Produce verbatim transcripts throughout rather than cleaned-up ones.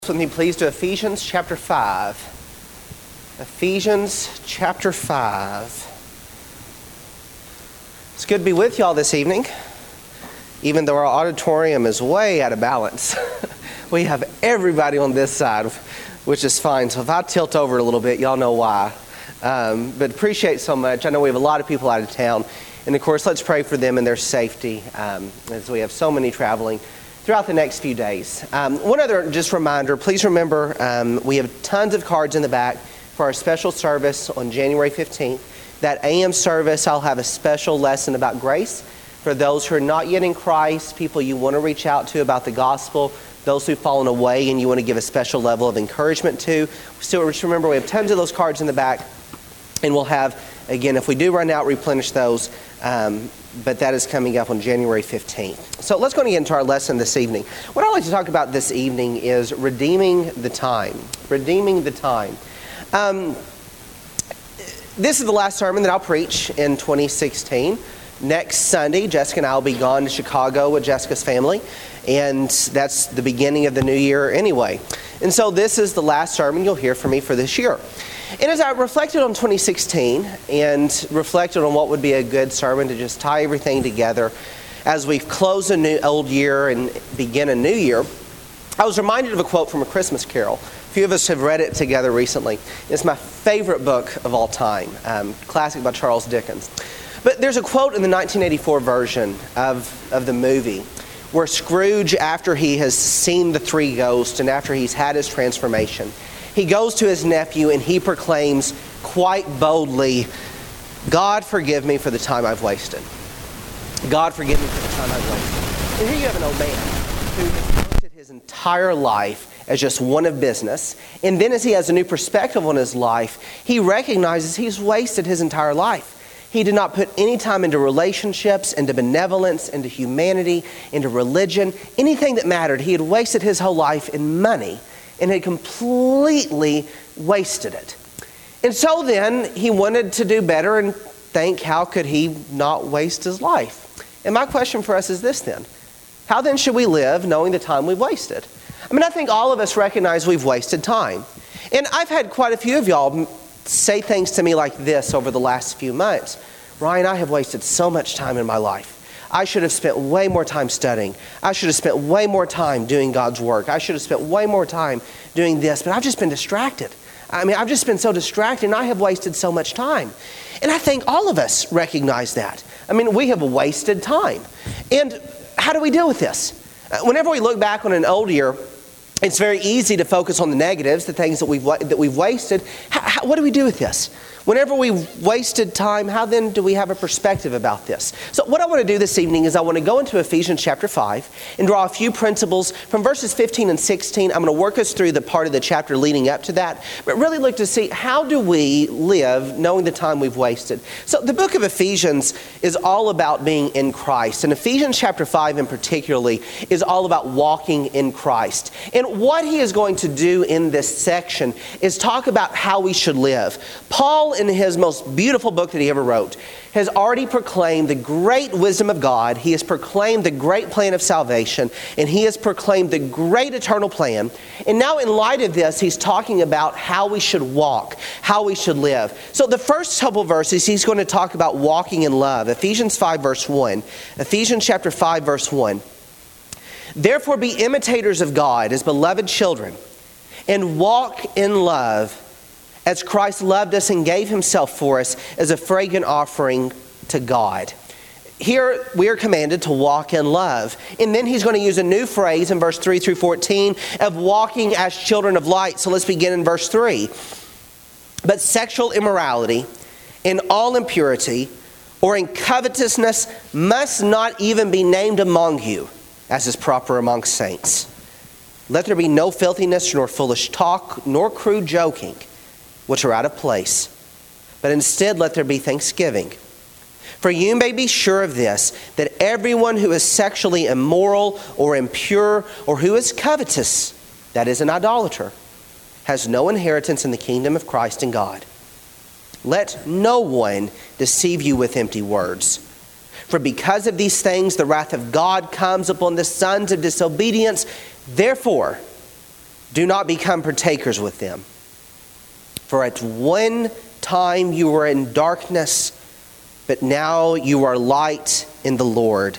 With me, please, to Ephesians chapter five. Ephesians chapter five. It's good to be with y'all this evening, even though our auditorium is way out of balance. We have everybody on this side, which is fine. So if I tilt over a little bit, y'all know why. Um, but appreciate so much. I know we have a lot of people out of town. And of course, let's pray for them and their safety um, as we have so many traveling throughout the next few days. Um, one other just reminder, please remember um, we have tons of cards in the back for our special service on January fifteenth. That A M service, I'll have a special lesson about grace for those who are not yet in Christ, people you want to reach out to about the gospel, those who've fallen away and you want to give a special level of encouragement to. Still, just remember we have tons of those cards in the back, and we'll have, again, if we do run out, replenish those. Um, but that is coming up on January fifteenth. So let's go and get into our lesson this evening. What I'd like to talk about this evening is redeeming the time. Redeeming the time. Um, this is the last sermon that I'll preach in twenty sixteen. Next Sunday, Jessica and I will be gone to Chicago with Jessica's family, and that's the beginning of the new year anyway. And so this is the last sermon you'll hear from me for this year. And as I reflected on twenty sixteen and reflected on what would be a good sermon to just tie everything together as we close a new old year and begin a new year, I was reminded of a quote from A Christmas Carol. A few of us have read it together recently. It's my favorite book of all time, um, classic by Charles Dickens. But there's a quote in the nineteen eighty-four version of, of the movie where Scrooge, after he has seen the three ghosts and after he's had his transformation, he goes to his nephew and he proclaims quite boldly, "God forgive me for the time I've wasted. God forgive me for the time I've wasted." And here you have an old man who has looked at his entire life as just one of business. And then as he has a new perspective on his life, he recognizes he's wasted his entire life. He did not put any time into relationships, into benevolence, into humanity, into religion, anything that mattered. He had wasted his whole life in money and had completely wasted it. And so then he wanted to do better and think, how could he not waste his life? And my question for us is this then. How then should we live knowing the time we've wasted? I mean, I think all of us recognize we've wasted time. And I've had quite a few of y'all say things to me like this over the last few months. "Ryan, I have wasted so much time in my life. I should have spent way more time studying. I should have spent way more time doing God's work. I should have spent way more time doing this, but I've just been distracted. I mean, I've just been so distracted and I have wasted so much time." And I think all of us recognize that. I mean, we have wasted time. And how do we deal with this? Whenever we look back on an old year, it's very easy to focus on the negatives, the things that we've that we've wasted. How, how, what do we do with this? Whenever we've wasted time, how then do we have a perspective about this? So what I want to do this evening is I want to go into Ephesians chapter five and draw a few principles from verses fifteen and sixteen. I'm going to work us through the part of the chapter leading up to that, but really look to see how do we live knowing the time we've wasted. So the book of Ephesians is all about being in Christ. And Ephesians chapter five in particularly is all about walking in Christ. And what he is going to do in this section is talk about how we should live. Paul, in his most beautiful book that he ever wrote, has already proclaimed the great wisdom of God. He has proclaimed the great plan of salvation, and he has proclaimed the great eternal plan. And now in light of this, he's talking about how we should walk, how we should live. So the first couple verses, he's going to talk about walking in love. Ephesians five verse one. Ephesians chapter five verse one. "Therefore be imitators of God as beloved children, and walk in love, as Christ loved us and gave himself for us as a fragrant offering to God." Here we are commanded to walk in love. And then he's going to use a new phrase in verse three through fourteen of walking as children of light. So let's begin in verse three. "But sexual immorality and all impurity or in covetousness must not even be named among you, as is proper among saints. Let there be no filthiness, nor foolish talk, nor crude joking, which are out of place. But instead let there be thanksgiving. For you may be sure of this, that everyone who is sexually immoral or impure or who is covetous, that is an idolater, has no inheritance in the kingdom of Christ and God. Let no one deceive you with empty words. For because of these things the wrath of God comes upon the sons of disobedience. Therefore, do not become partakers with them. For at one time you were in darkness, but now you are light in the Lord.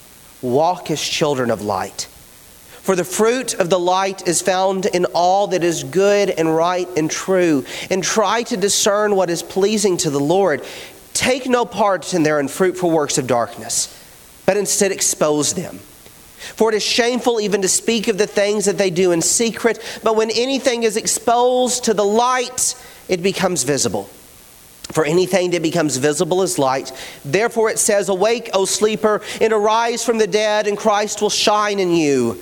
Walk as children of light. For the fruit of the light is found in all that is good and right and true. And try to discern what is pleasing to the Lord. Take no part in their unfruitful works of darkness, but instead expose them. For it is shameful even to speak of the things that they do in secret, but when anything is exposed to the light, it becomes visible. For anything that becomes visible is light. Therefore it says, awake, O sleeper, and arise from the dead, and Christ will shine in you.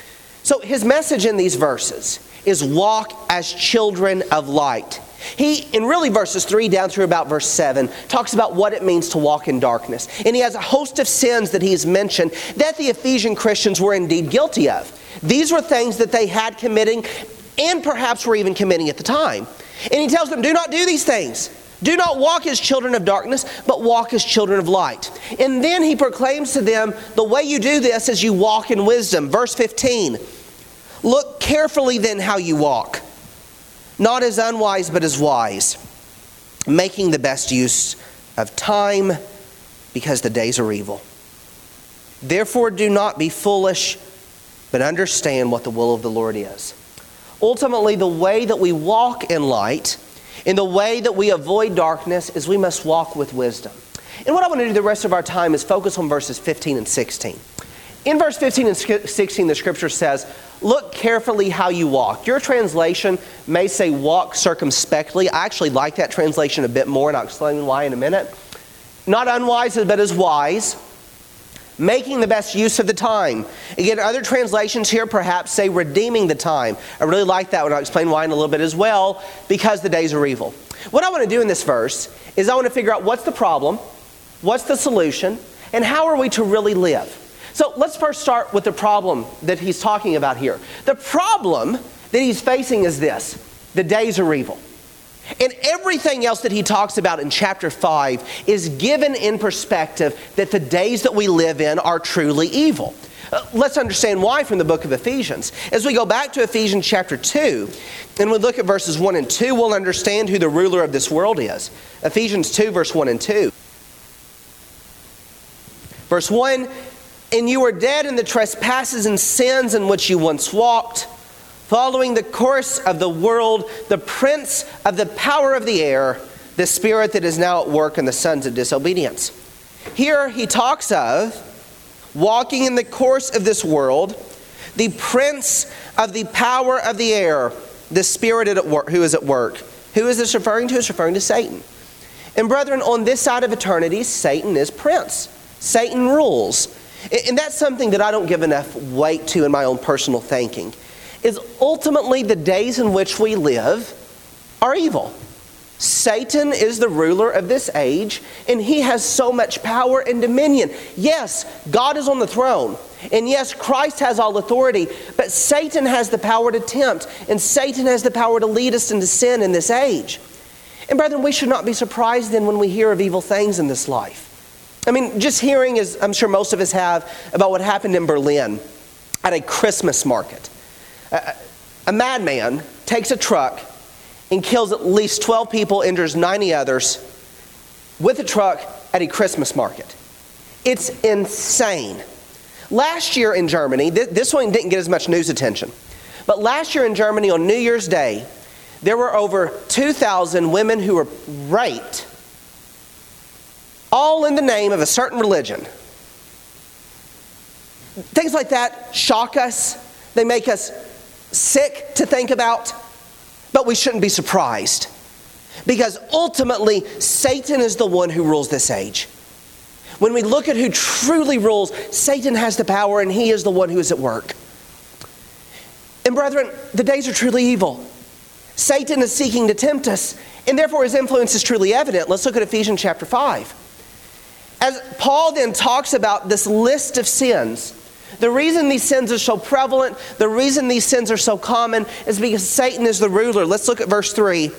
So his message in these verses is walk as children of light. He, in really verses three down through about verse seven, talks about what it means to walk in darkness. And he has a host of sins that he's mentioned that the Ephesian Christians were indeed guilty of. These were things that they had committing and perhaps were even committing at the time. And he tells them, do not do these things. Do not walk as children of darkness, but walk as children of light. And then he proclaims to them, the way you do this is you walk in wisdom. Verse fifteen, look carefully then how you walk. Not as unwise, but as wise, making the best use of time, because the days are evil. Therefore do not be foolish, but understand what the will of the Lord is. Ultimately, the way that we walk in light, in the way that we avoid darkness, is we must walk with wisdom. And what I want to do the rest of our time is focus on verses fifteen and sixteen. In verse fifteen and sixteen, the scripture says, look carefully how you walk. Your translation may say walk circumspectly. I actually like that translation a bit more, and I'll explain why in a minute. Not unwise, but as wise, making the best use of the time. Again, other translations here perhaps say redeeming the time. I really like that one. I'll explain why in a little bit as well, because the days are evil. What I want to do in this verse is I want to figure out what's the problem, what's the solution, and how are we to really live. So let's first start with the problem that he's talking about here. The problem that he's facing is this: the days are evil. And everything else that he talks about in chapter five is given in perspective that the days that we live in are truly evil. Uh, let's understand why from the book of Ephesians. As we go back to Ephesians chapter two, and we look at verses one and two, we'll understand who the ruler of this world is. Ephesians two, verse one and two. Verse one, and you were dead in the trespasses and sins in which you once walked, following the course of the world, the prince of the power of the air, the spirit that is now at work in the sons of disobedience. Here he talks of walking in the course of this world, the prince of the power of the air, the spirit at work, who is at work. Who is this referring to? It's referring to Satan. And brethren, on this side of eternity, Satan is prince. Satan rules. And that's something that I don't give enough weight to in my own personal thinking, is ultimately the days in which we live are evil. Satan is the ruler of this age, and he has so much power and dominion. Yes, God is on the throne, and yes, Christ has all authority, but Satan has the power to tempt, and Satan has the power to lead us into sin in this age. And brethren, we should not be surprised then when we hear of evil things in this life. I mean, just hearing, as I'm sure most of us have, about what happened in Berlin at a Christmas market. A, a madman takes a truck and kills at least twelve people, injures ninety others with a truck at a Christmas market. It's insane. Last year in Germany, th- this one didn't get as much news attention, but last year in Germany on New Year's Day, there were over two thousand women who were raped, all in the name of a certain religion. Things like that shock us. They make us sick to think about, but we shouldn't be surprised, because ultimately Satan is the one who rules this age. When we look at who truly rules, Satan has the power, and he is the one who is at work. And brethren, the days are truly evil. Satan is seeking to tempt us, and therefore his influence is truly evident. Let's look at Ephesians chapter five. As Paul then talks about this list of sins, the reason these sins are so prevalent, the reason these sins are so common, is because Satan is the ruler. Let's look at verse three.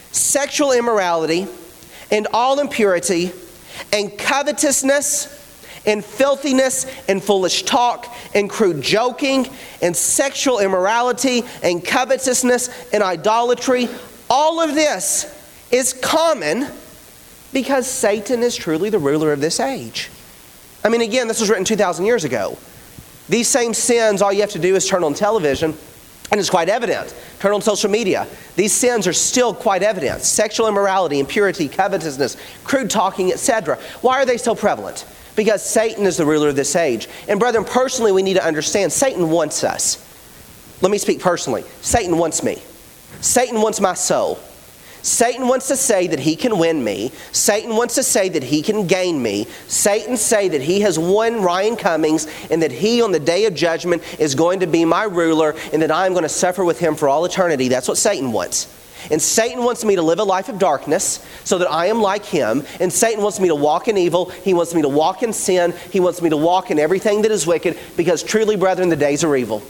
Sexual immorality and all impurity and covetousness and filthiness and foolish talk and crude joking and sexual immorality and covetousness and idolatry. All of this is common because Satan is truly the ruler of this age. I mean, again, this was written two thousand years ago. These same sins, all you have to do is turn on television, and it's quite evident. Turn on social media. These sins are still quite evident. Sexual immorality, impurity, covetousness, crude talking, et cetera. Why are they so prevalent? Because Satan is the ruler of this age. And brethren, personally, we need to understand Satan wants us. Let me speak personally. Satan wants me. Satan wants my soul. Satan wants to say that he can win me. Satan wants to say that he can gain me. Satan say that he has won Ryan Cummings and that he on the day of judgment is going to be my ruler and that I'm going to suffer with him for all eternity. That's what Satan wants. And Satan wants me to live a life of darkness so that I am like him. And Satan wants me to walk in evil. He wants me to walk in sin. He wants me to walk in everything that is wicked because truly, brethren, the days are evil.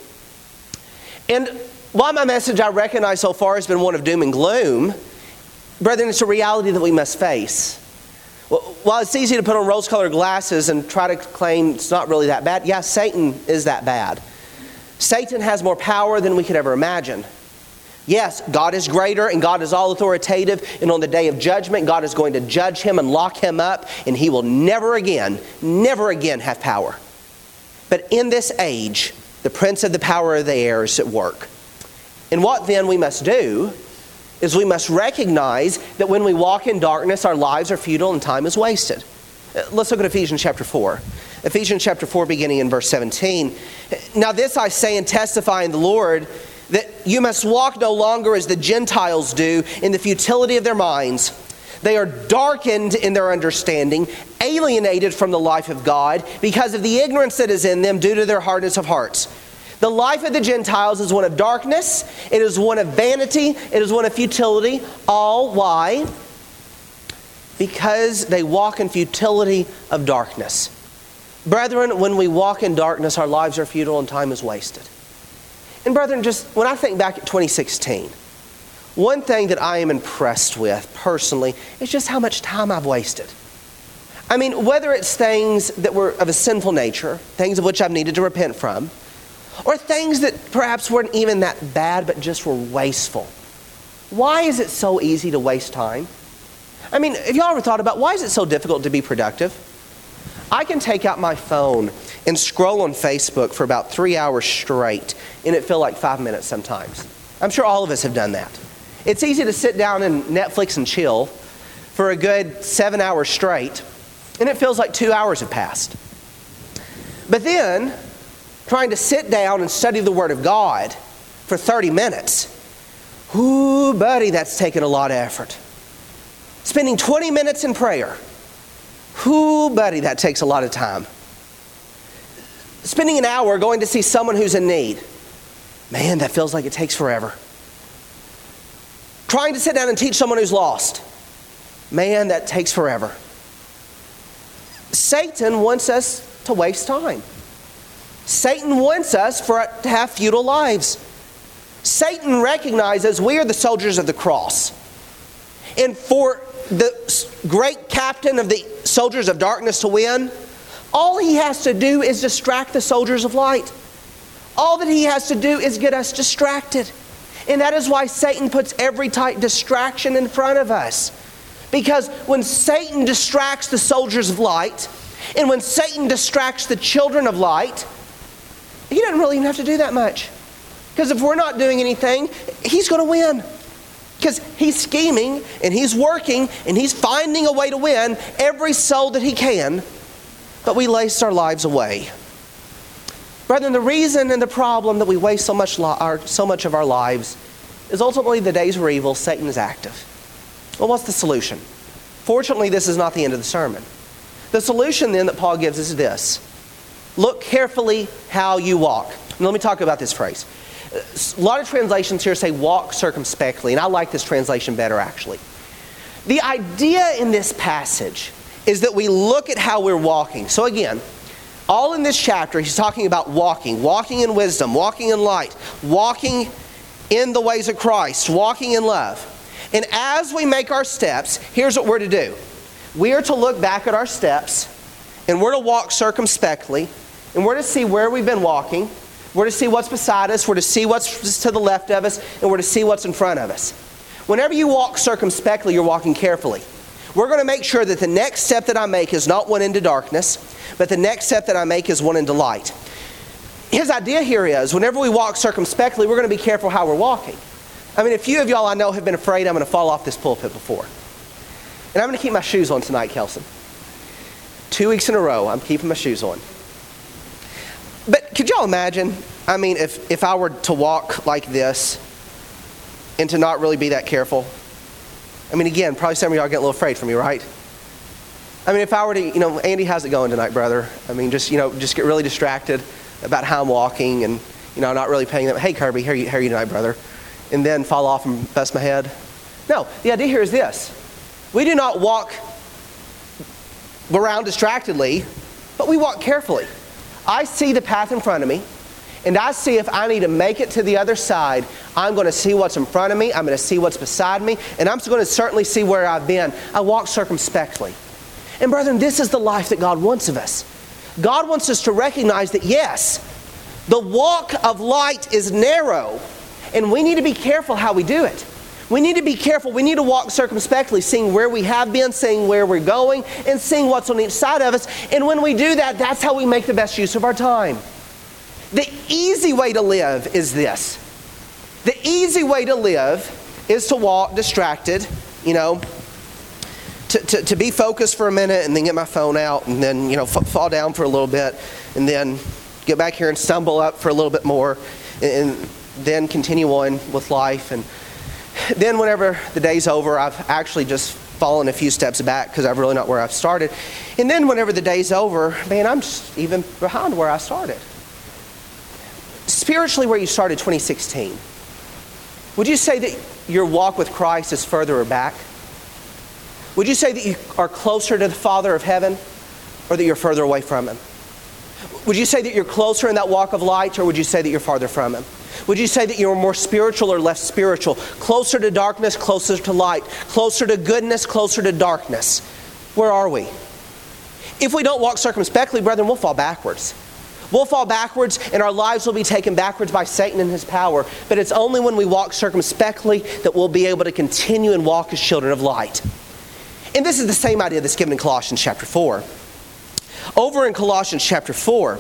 And while my message I recognize so far has been one of doom and gloom, brethren, it's a reality that we must face. While it's easy to put on rose-colored glasses and try to claim it's not really that bad, yeah, Satan is that bad. Satan has more power than we could ever imagine. Yes, God is greater and God is all authoritative, and on the day of judgment, God is going to judge him and lock him up, and he will never again, never again have power. But in this age, the prince of the power of the air is at work. And what then we must do is we must recognize that when we walk in darkness, our lives are futile and time is wasted. Let's look at Ephesians chapter four. Ephesians chapter four, beginning in verse seventeen. Now this I say and testify in the Lord, that you must walk no longer as the Gentiles do in the futility of their minds. They are darkened in their understanding, alienated from the life of God because of the ignorance that is in them due to their hardness of hearts. The life of the Gentiles is one of darkness. It is one of vanity. It is one of futility. All why? Because they walk in futility of darkness. Brethren, when we walk in darkness, our lives are futile and time is wasted. And brethren, just when I think back at twenty sixteen, one thing that I am impressed with personally is just how much time I've wasted. I mean, whether it's things that were of a sinful nature, things of which I've needed to repent from, or things that perhaps weren't even that bad but just were wasteful. Why is it so easy to waste time? I mean, have y'all ever thought about why is it so difficult to be productive? I can take out my phone and scroll on Facebook for about three hours straight, and it feel like five minutes sometimes. I'm sure all of us have done that. It's easy to sit down and Netflix and chill for a good seven hours straight, and it feels like two hours have passed. But then, trying to sit down and study the Word of God for thirty minutes, ooh, buddy, that's taken a lot of effort. Spending twenty minutes in prayer, ooh, buddy, that takes a lot of time. Spending an hour going to see someone who's in need, man, that feels like it takes forever. Trying to sit down and teach someone who's lost, man, that takes forever. Satan wants us to waste time. Satan wants us for, to have futile lives. Satan recognizes we are the soldiers of the cross. And for the great captain of the soldiers of darkness to win, all he has to do is distract the soldiers of light. All that he has to do is get us distracted. And that is why Satan puts every type distraction in front of us. Because when Satan distracts the soldiers of light, and when Satan distracts the children of light, he doesn't really even have to do that much. Because if we're not doing anything, he's going to win. Because he's scheming, and he's working, and he's finding a way to win every soul that he can. But we waste our lives away. Brethren, the reason and the problem that we waste so much, lo- our, so much of our lives is ultimately the days were evil, Satan is active. Well, what's the solution? Fortunately, this is not the end of the sermon. The solution then that Paul gives is this. Look carefully how you walk. And let me talk about this phrase. A lot of translations here say walk circumspectly, and I like this translation better actually. The idea in this passage is that we look at how we're walking. So again, all in this chapter, he's talking about walking, walking in wisdom, walking in light, walking in the ways of Christ, walking in love. And as we make our steps, here's what we're to do. We are to look back at our steps and we're to walk circumspectly, and we're to see where we've been walking, we're to see what's beside us, we're to see what's to the left of us, and we're to see what's in front of us. Whenever you walk circumspectly, you're walking carefully. We're going to make sure that the next step that I make is not one into darkness, but the next step that I make is one into light. His idea here is, whenever we walk circumspectly, we're going to be careful how we're walking. I mean, a few of y'all I know have been afraid I'm going to fall off this pulpit before. And I'm going to keep my shoes on tonight, Kelson. Two weeks in a row, I'm keeping my shoes on. But could y'all imagine, I mean, if, if I were to walk like this and to not really be that careful? I mean, again, probably some of y'all get a little afraid from me, right? I mean, if I were to, you know, Andy, how's it going tonight, brother? I mean, just, you know, just get really distracted about how I'm walking and, you know, not really paying them. Hey, Kirby, how are you, how are you tonight, brother? And then fall off and bust my head. No, the idea here is this. We do not walk around distractedly, but we walk carefully. I see the path in front of me, and I see if I need to make it to the other side, I'm going to see what's in front of me, I'm going to see what's beside me, and I'm going to certainly see where I've been. I walk circumspectly. And brethren, this is the life that God wants of us. God wants us to recognize that, yes, the walk of light is narrow, and we need to be careful how we do it. We need to be careful. We need to walk circumspectly, seeing where we have been, seeing where we're going, and seeing what's on each side of us. And when we do that, that's how we make the best use of our time. The easy way to live is this. The easy way to live is to walk distracted, you know, to, to, to be focused for a minute and then get my phone out and then, you know, f- fall down for a little bit and then get back here and stumble up for a little bit more and, and then continue on with life. And then whenever the day's over, I've actually just fallen a few steps back because I'm really not where I've started. And then whenever the day's over, man, I'm just even behind where I started. Spiritually, where you started twenty sixteen, would you say that your walk with Christ is further or back? Would you say that you are closer to the Father of heaven or that you're further away from Him? Would you say that you're closer in that walk of light or would you say that you're farther from Him? Would you say that you're more spiritual or less spiritual? Closer to darkness, closer to light. Closer to goodness, closer to darkness. Where are we? If we don't walk circumspectly, brethren, we'll fall backwards. We'll fall backwards and our lives will be taken backwards by Satan and his power. But it's only when we walk circumspectly that we'll be able to continue and walk as children of light. And this is the same idea that's given in Colossians chapter four. Over in Colossians chapter four,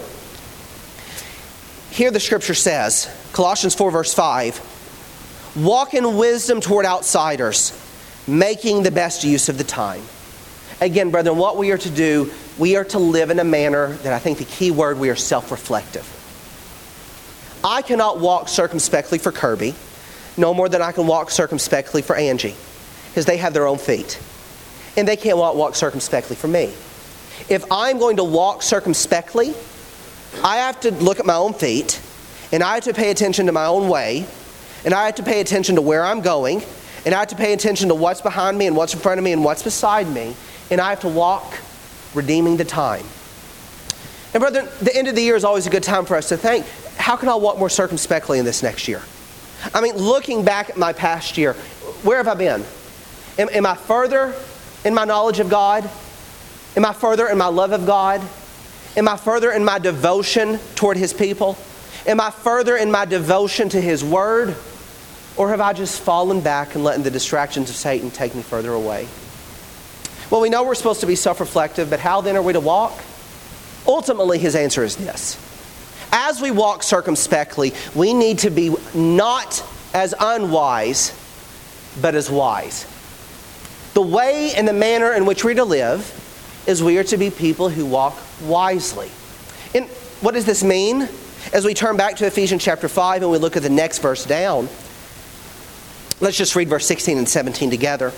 here the scripture says, Colossians four verse five, walk in wisdom toward outsiders, making the best use of the time. Again, brethren, what we are to do, we are to live in a manner that I think the key word, we are self-reflective. I cannot walk circumspectly for Kirby, no more than I can walk circumspectly for Angie, because they have their own feet. And they can't walk, walk circumspectly for me. If I'm going to walk circumspectly, I have to look at my own feet, and I have to pay attention to my own way, and I have to pay attention to where I'm going, and I have to pay attention to what's behind me and what's in front of me and what's beside me, and I have to walk redeeming the time. And brethren, the end of the year is always a good time for us to think, how can I walk more circumspectly in this next year? I mean, looking back at my past year, where have I been? Am, am I further in my knowledge of God? Am I further in my love of God? Am I further in my devotion toward His people? Am I further in my devotion to His Word? Or have I just fallen back and letting the distractions of Satan take me further away? Well, we know we're supposed to be self-reflective, but how then are we to walk? Ultimately, his answer is this. As we walk circumspectly, we need to be not as unwise, but as wise. The way and the manner in which we're to live is we are to be people who walk wisely. And what does this mean? As we turn back to Ephesians chapter five and we look at the next verse down, let's just read verse sixteen and seventeen together.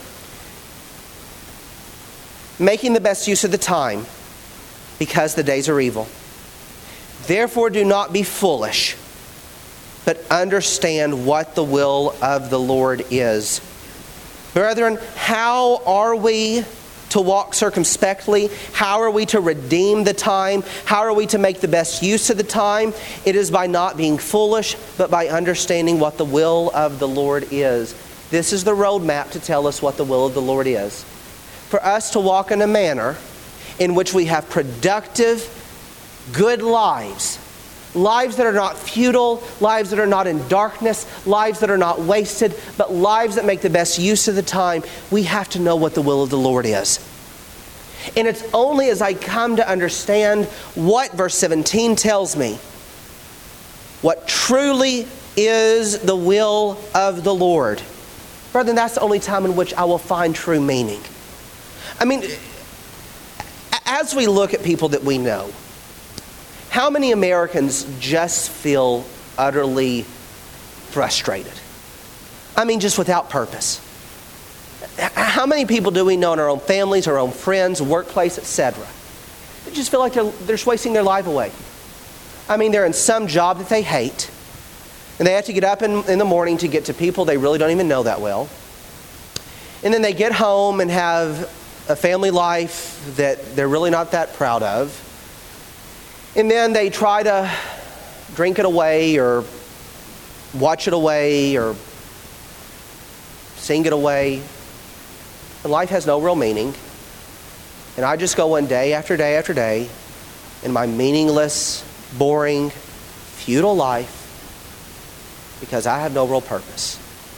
Making the best use of the time, because the days are evil. Therefore do not be foolish, but understand what the will of the Lord is. Brethren, how are we to walk circumspectly? How are we to redeem the time? How are we to make the best use of the time? It is by not being foolish, but by understanding what the will of the Lord is. This is the roadmap to tell us what the will of the Lord is. For us to walk in a manner in which we have productive, good lives. Lives that are not futile, lives that are not in darkness, lives that are not wasted, but lives that make the best use of the time. We have to know what the will of the Lord is. And it's only as I come to understand what verse seventeen tells me, what truly is the will of the Lord, brethren, that's the only time in which I will find true meaning. I mean, as we look at people that we know, how many Americans just feel utterly frustrated? I mean, just without purpose. How many people do we know in our own families, our own friends, workplace, et cetera? They just feel like they're, they're just wasting their life away. I mean, they're in some job that they hate, and they have to get up in, in the morning to get to people they really don't even know that well. And then they get home and have a family life that they're really not that proud of. And then they try to drink it away or watch it away or sing it away. And life has no real meaning. And I just go on day after day after day in my meaningless, boring, futile life because I have no real purpose.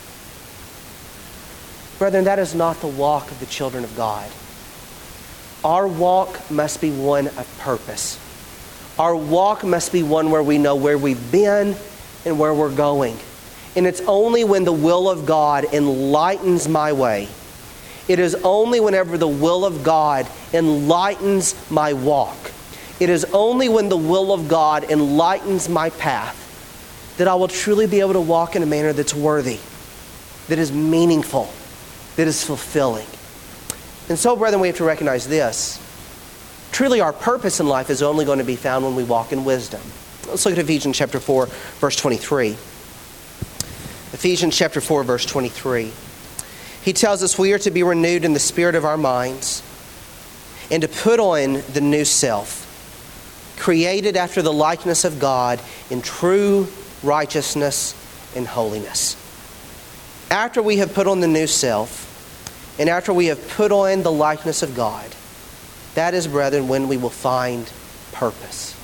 Brethren, that is not the walk of the children of God. Our walk must be one of purpose. Our walk must be one where we know where we've been and where we're going. And it's only when the will of God enlightens my way. It is only whenever the will of God enlightens my walk. It is only when the will of God enlightens my path that I will truly be able to walk in a manner that's worthy, that is meaningful, that is fulfilling. And so, brethren, we have to recognize this. Truly, our purpose in life is only going to be found when we walk in wisdom. Let's look at Ephesians chapter four, verse twenty-three. Ephesians chapter four, verse twenty-three. He tells us we are to be renewed in the spirit of our minds and to put on the new self, created after the likeness of God in true righteousness and holiness. After we have put on the new self, and after we have put on the likeness of God, that is, brethren, when we will find purpose.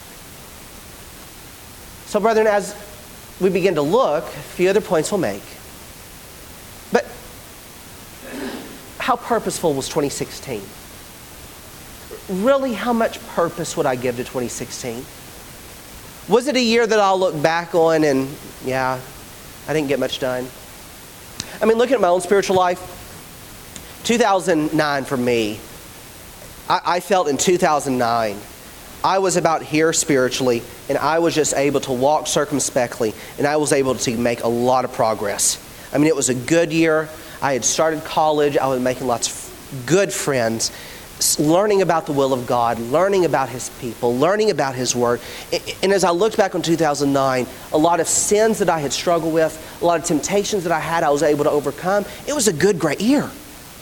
So, brethren, as we begin to look, a few other points we'll make. But how purposeful was twenty sixteen? Really, how much purpose would I give to twenty sixteen? Was it a year that I'll look back on and, yeah, I didn't get much done? I mean, looking at my own spiritual life, two thousand nine for me, I, I felt in two thousand nine, I was about here spiritually, and I was just able to walk circumspectly, and I was able to make a lot of progress. I mean, it was a good year. I had started college. I was making lots of good friends, learning about the will of God, learning about His people, learning about His Word. And as I looked back on two thousand nine, a lot of sins that I had struggled with, a lot of temptations that I had, I was able to overcome. It was a good, great year.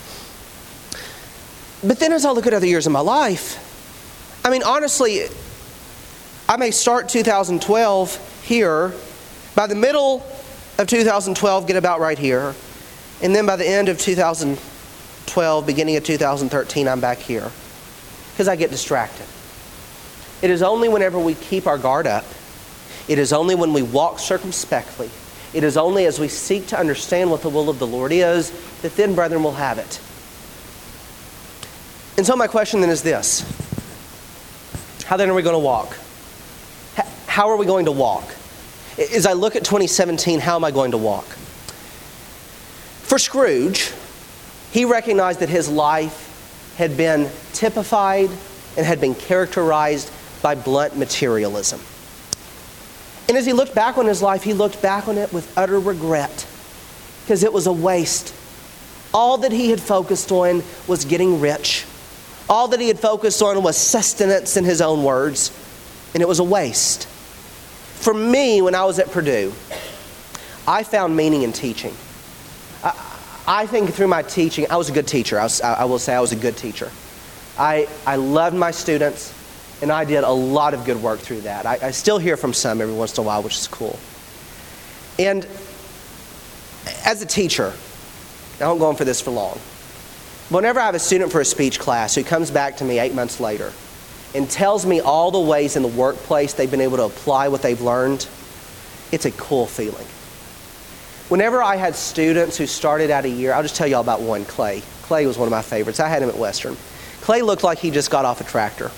But then as I look at other years in my life, I mean, honestly, I may start two thousand twelve here, by the middle of two thousand twelve, get about right here, and then by the end of two thousand twelve, beginning of two thousand thirteen, I'm back here, because I get distracted. It is only whenever we keep our guard up, it is only when we walk circumspectly, it is only as we seek to understand what the will of the Lord is, that then, brethren, we'll have it. And so my question then is this: how then are we going to walk? How are we going to walk? As I look at twenty seventeen, how am I going to walk? For Scrooge, he recognized that his life had been typified and had been characterized by blunt materialism. And as he looked back on his life, he looked back on it with utter regret, because it was a waste. All that he had focused on was getting rich. All that he had focused on was sustenance, in his own words, and it was a waste. For me, when I was at Purdue, I found meaning in teaching. I, I think through my teaching, I was a good teacher. I, was, I will say I was a good teacher. I, I loved my students, and I did a lot of good work through that. I, I still hear from some every once in a while, which is cool. And as a teacher, I won't go on for this for long, Whenever I have a student for a speech class who comes back to me eight months later and tells me all the ways in the workplace they've been able to apply what they've learned, it's a cool feeling. Whenever I had students who started out a year, I'll just tell you all about one, Clay. Clay was one of my favorites. I had him at Western. Clay looked like he just got off a tractor.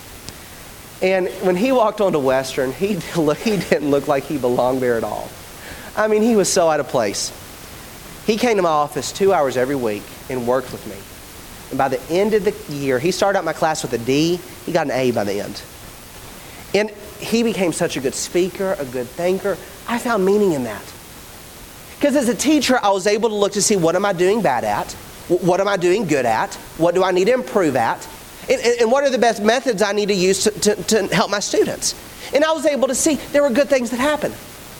And when he walked onto Western, he, he didn't look like he belonged there at all. I mean, he was so out of place. He came to my office two hours every week and worked with me. And by the end of the year, he started out my class with a D. He got an A by the end. And he became such a good speaker, a good thinker. I found meaning in that. Because as a teacher, I was able to look to see, what am I doing bad at? What am I doing good at? What do I need to improve at? And, and what are the best methods I need to use to, to, to help my students? And I was able to see there were good things that happened.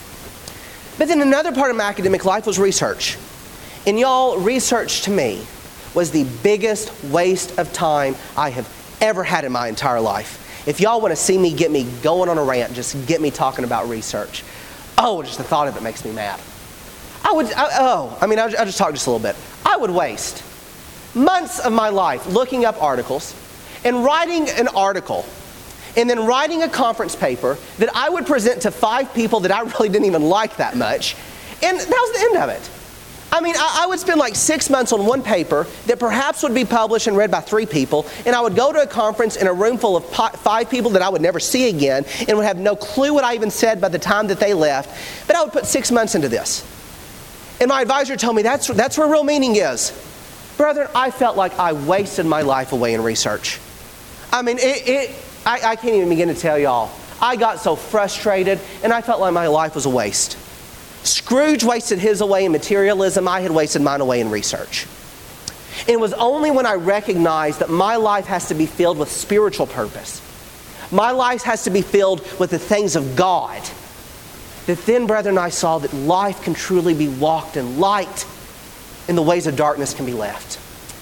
But then another part of my academic life was research. And y'all, research to me was the biggest waste of time I have ever had in my entire life. If y'all want to see me get me going on a rant, just get me talking about research. Oh, just the thought of it makes me mad. I would, I, oh, I mean, I'll, I'll just talk just a little bit. I would waste months of my life looking up articles and writing an article and then writing a conference paper that I would present to five people that I really didn't even like that much. And that was the end of it. I mean, I, I would spend like six months on one paper that perhaps would be published and read by three people, and I would go to a conference in a room full of po- five people that I would never see again and would have no clue what I even said by the time that they left. But I would put six months into this. And my advisor told me that's, that's where real meaning is. Brethren, I felt like I wasted my life away in research. I mean, it, it, I, I can't even begin to tell y'all. I got so frustrated, and I felt like my life was a waste. Scrooge wasted his away in materialism. I had wasted mine away in research. And it was only when I recognized that my life has to be filled with spiritual purpose, my life has to be filled with the things of God, that then, brethren, I saw that life can truly be walked in light and the ways of darkness can be left.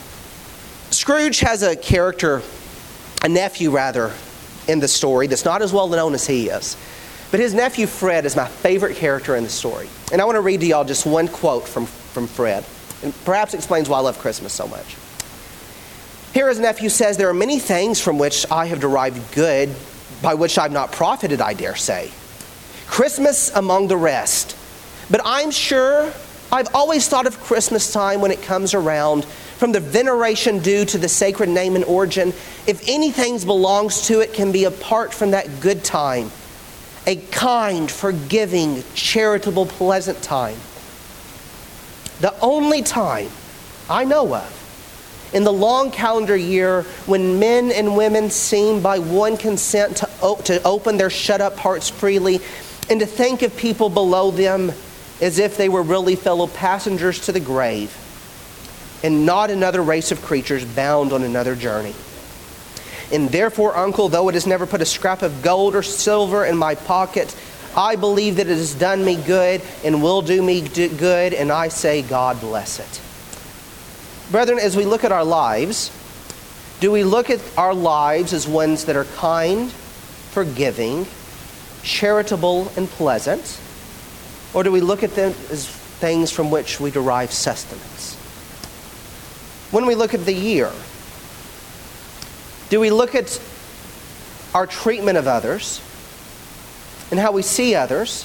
Scrooge has a character, a nephew rather, in the story that's not as well known as he is. But his nephew Fred is my favorite character in the story. And I want to read to y'all just one quote from, from Fred. And perhaps explains why I love Christmas so much. Here his nephew says, "There are many things from which I have derived good, by which I've not profited, I dare say. Christmas among the rest. But I'm sure I've always thought of Christmas time when it comes around, from the veneration due to the sacred name and origin, if anything belongs to it can be apart from that good time. A kind, forgiving, charitable, pleasant time. The only time I know of in the long calendar year when men and women seem by one consent to, op- to open their shut-up hearts freely and to think of people below them as if they were really fellow passengers to the grave and not another race of creatures bound on another journey. And therefore, uncle, though it has never put a scrap of gold or silver in my pocket, I believe that it has done me good and will do me good, and I say, God bless it." Brethren, as we look at our lives, do we look at our lives as ones that are kind, forgiving, charitable, and pleasant? Or do we look at them as things from which we derive sustenance? When we look at the year, do we look at our treatment of others and how we see others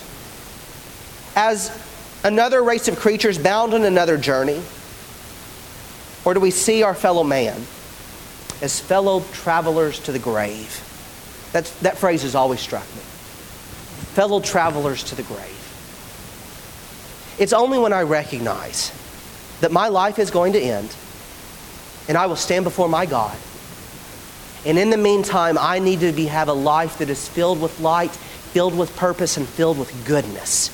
as another race of creatures bound on another journey? Or do we see our fellow man as fellow travelers to the grave? That's, that phrase has always struck me. Fellow travelers to the grave. It's only when I recognize that my life is going to end and I will stand before my God. And in the meantime, I need to be, have a life that is filled with light, filled with purpose, and filled with goodness.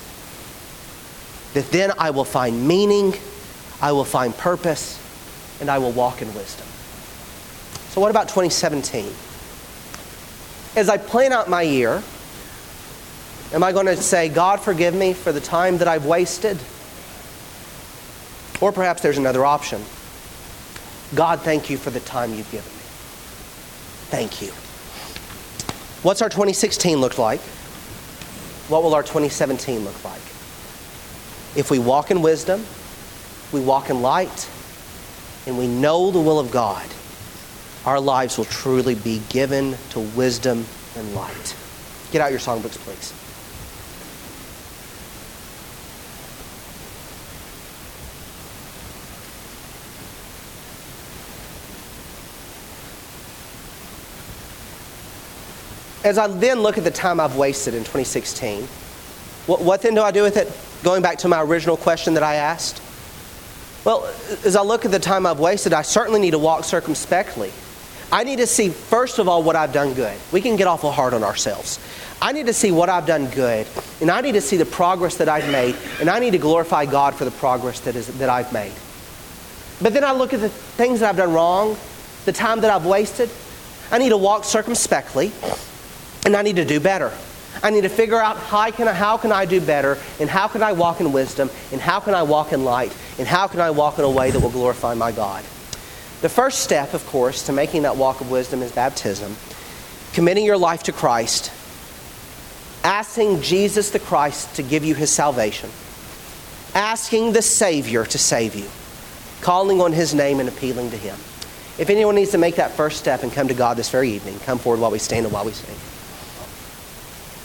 That then I will find meaning, I will find purpose, and I will walk in wisdom. So what about twenty seventeen? As I plan out my year, am I going to say, God, forgive me for the time that I've wasted? Or perhaps there's another option. God, thank you for the time you've given me. Thank you. What's our twenty sixteen look like? What will our twenty seventeen look like? If we walk in wisdom, we walk in light, and we know the will of God, our lives will truly be given to wisdom and light. Get out your songbooks, please. As I then look at the time I've wasted in twenty sixteen, what, what then do I do with it? Going back to my original question that I asked. Well, as I look at the time I've wasted, I certainly need to walk circumspectly. I need to see, first of all, what I've done good. We can get awful hard on ourselves. I need to see what I've done good, and I need to see the progress that I've made, and I need to glorify God for the progress that is that I've made. But then I look at the things that I've done wrong, the time that I've wasted. I need to walk circumspectly, and I need to do better. I need to figure out how can I, how can I do better, and how can I walk in wisdom, and how can I walk in light, and how can I walk in a way that will glorify my God. The first step, of course, to making that walk of wisdom is baptism. Committing your life to Christ. Asking Jesus the Christ to give you His salvation. Asking the Savior to save you. Calling on His name and appealing to Him. If anyone needs to make that first step and come to God this very evening, come forward while we stand and while we sing.